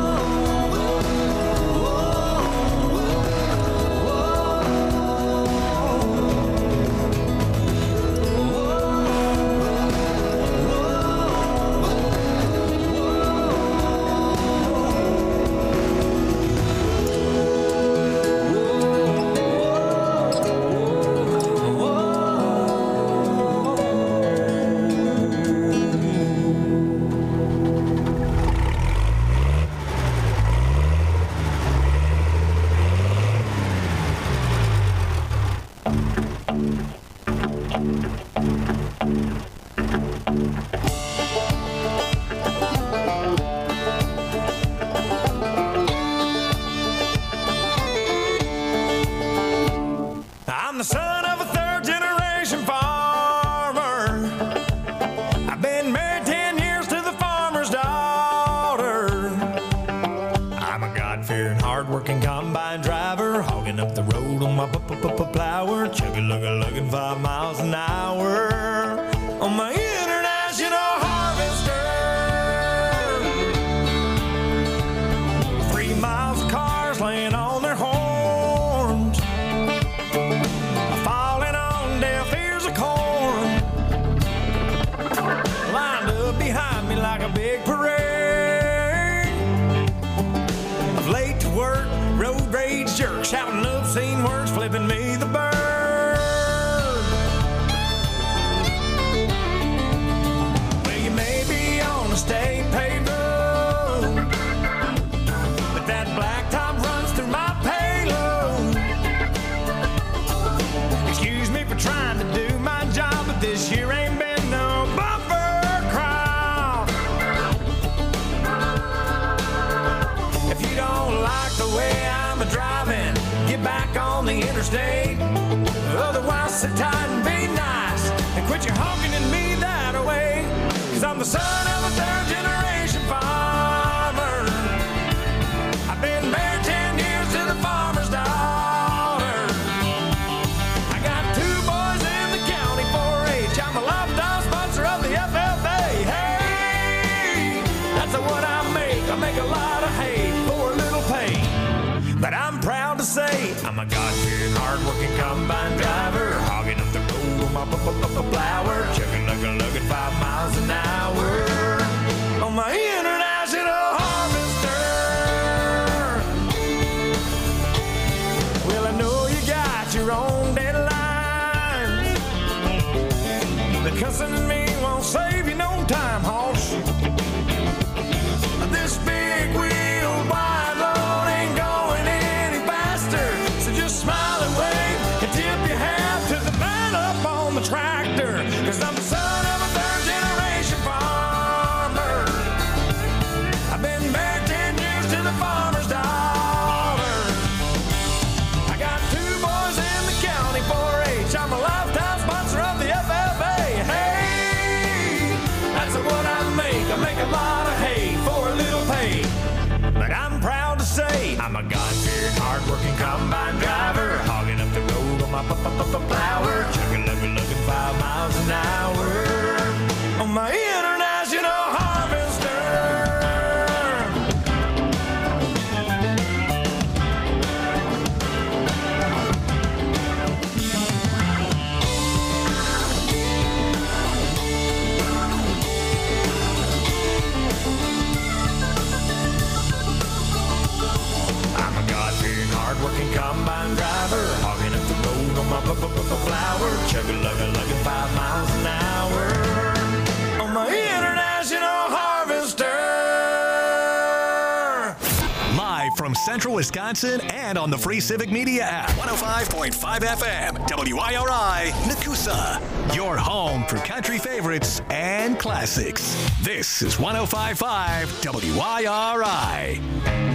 I'm the son of a third generation farmer. I've been married ten years to the farmer's daughter. I'm a God-fearing, hard-working combine driver, hogging up the road on my plower, chugga-lugga-lugging five miles an hour on my international harvester. Three miles of cars laying on their horns, falling on deaf ears of corn, lined up behind me like a big parade of late to work, road rage jerks, shouting obscene words, flipping me the bird. Well, you may be on a state paved road, but that blacktop runs through my payload. Excuse me for trying to do my job, but this year ain't been no bumper crop. If you don't like the way I'm a driving, get back on the interstate. Otherwise, sit tight and be nice and quit your honking at me that way. Cause I'm the son of a third generation farmer. I've been married ten years to the farmer's daughter. I got two boys in the county four H. I'm a lifetime sponsor of the F F A. Hey, that's what I make. I make a lot of hay for a little pay. But I'm proud to say I'm a God-fearing, hard-working combine driver, hogging up the road on my plower, chugging, lugging, lugging five miles an hour on my international harvester. Well, I know you got your own deadlines, but cussing at me won't save you no time, hoss. This big wheel wide load ain't going any faster, so just smile and wave and tip your hat to the man up on the tractor. Cause I'm the son of a third generation farmer. I've been married ten years to the farmer's daughter. I got two boys in the county four H. I'm a lifetime sponsor of the F F A. Hey, that's what I make. I make a lot of hay for a little pay. But I'm proud to say I'm a God-fearing, hard-working combine driver, hogging up the road on my plower, chugging, lugging, lugging five miles an hour on my international harvester. Hard-working combine driver, hogging up the road on my flower,
Central Wisconsin and on the free Civic Media app. one oh five point five F M, W I R I, Nakusa. Your home for country favorites and classics. This is one oh five point five W I R I.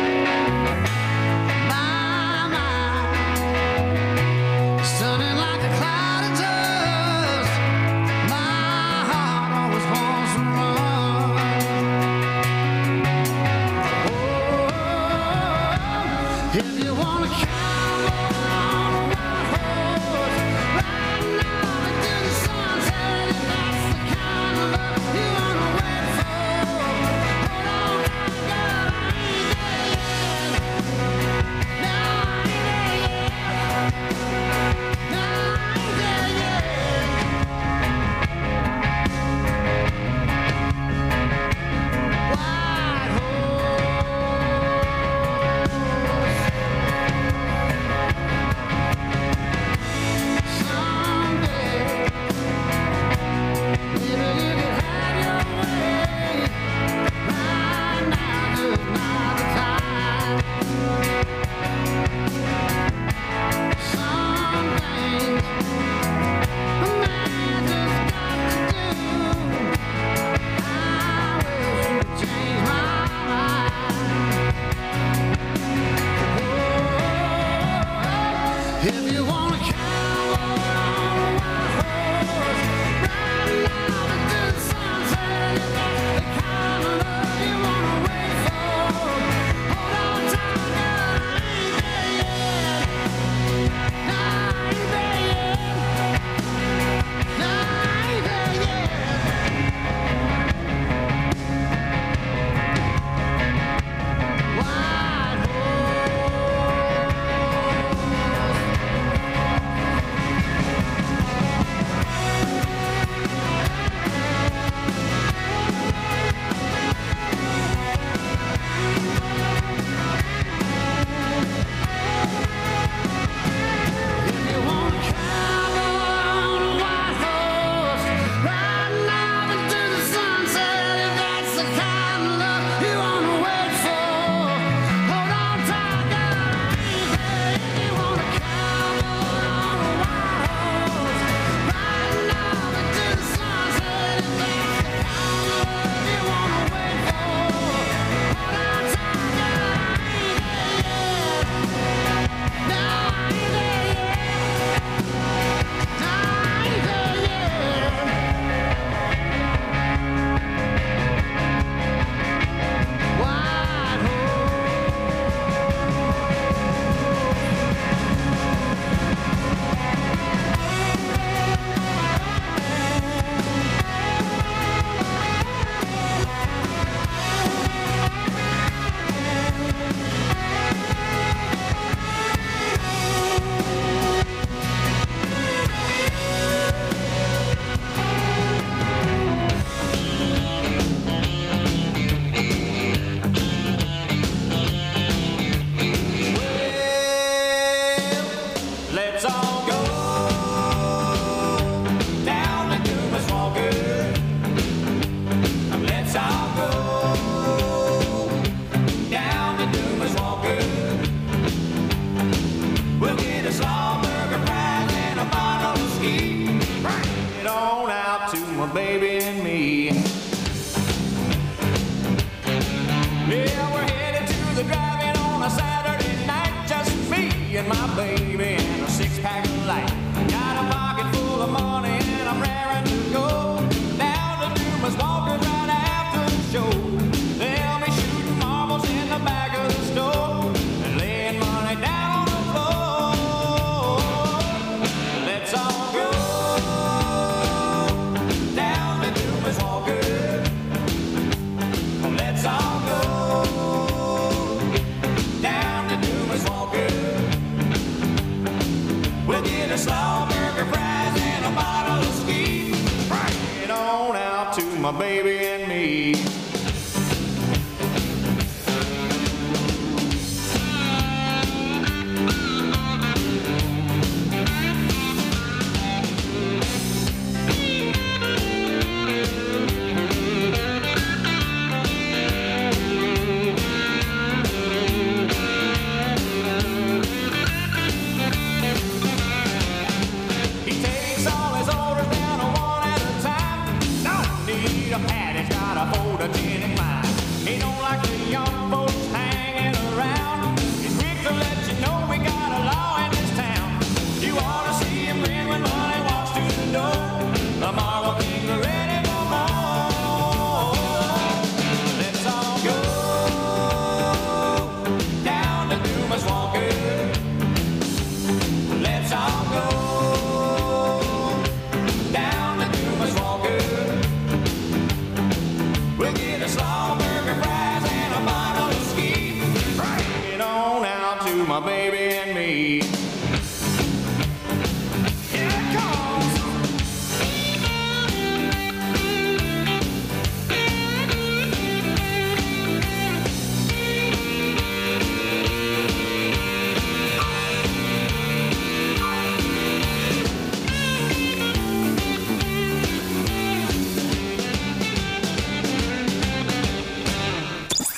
Like a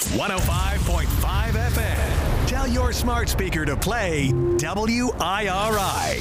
one oh five point five F M. Tell your smart speaker to play W I R I.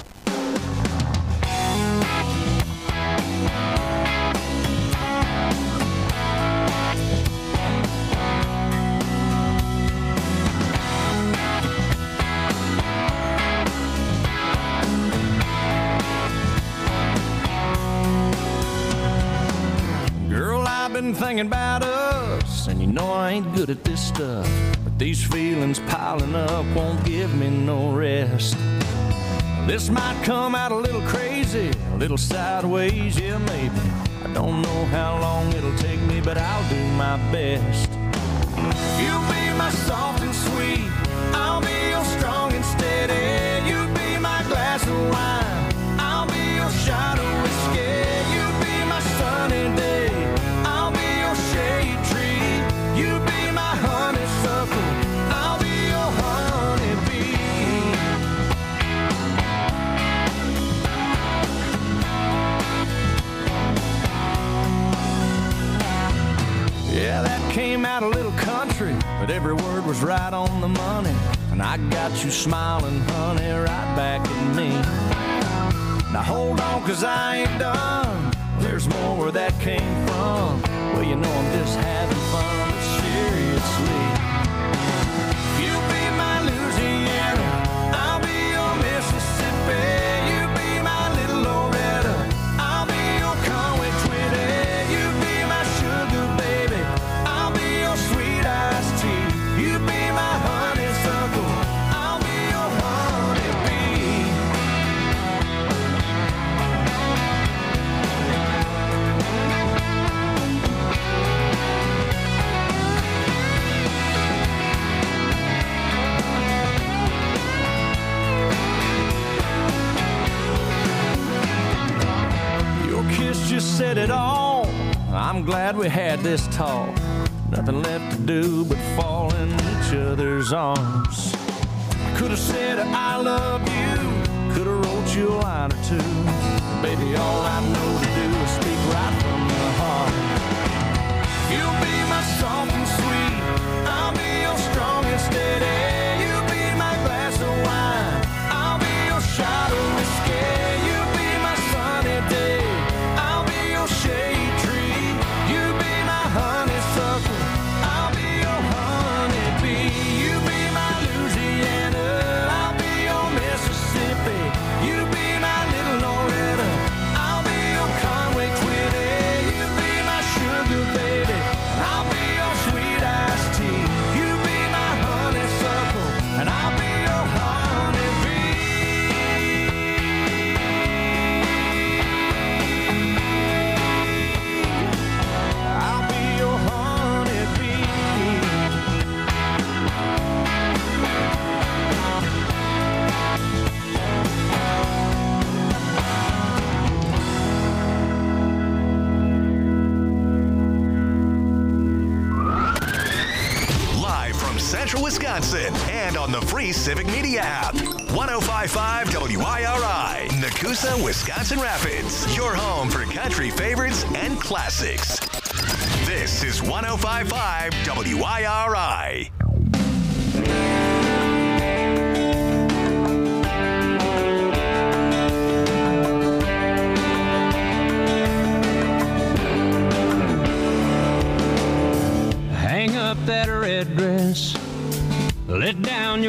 Girl, I've been thinking about us, and you know I ain't good at this stuff, but these feelings piling up won't give me no rest. This might come out a little crazy, a little sideways, yeah, maybe. I don't know how long it'll take me, but I'll do my best. You'll be my soft and sweet, I'll be your strong and steady. You'll be my glass of wine, I'll be your shot of whiskey. You'll be my sunny day, I'll be your shade tree. You'll be my honeysuckle, I'll be your honeybee. Yeah, that came out a little country, but every word was right on the money. And I got you smiling, honey, right back at me. Now hold on, cause I ain't done. There's more where that came from. Well, you know I'm just having fun, but seriously. You'll be my Louisiana, I'll be your Mississippi. You'll be my little Loretta, I'll be your Conway Twitty. You'll be my sugar baby, I'll be your sweet iced tea. You'll be my honeysuckle, I'll be your honeybee. Your kiss just said it all. I'm glad we had this talk. Nothing left to do but fall in each other's arms. I could have said I love you, could have wrote you a line or two. Baby, all I know to do is speak right from the heart. You'll be my soft and sweet, I'll be your strong and steady. You'll be my glass of wine, I'll be your shot of whiskey. You'll be my sunny day, I'll be your shade tree. You'll be my honeysuckle, I'll be your honeybee. You'll be my Louisiana, I'll be your Mississippi. You'll be my little Loretta, I'll be your Conway Twitty. You'll be my sugar baby, I'll be your sweet iced tea. You'll be my honeysuckle, and I'll be your honeybee. I'll be your honeybee.
Live from Central Wisconsin and on the free Civic Media app. one oh five point five W I R I, Nakusa, Wisconsin Rapids. Your home for country favorites and classics. This is one oh five point five W I R I.
Hang up that red dress, let down your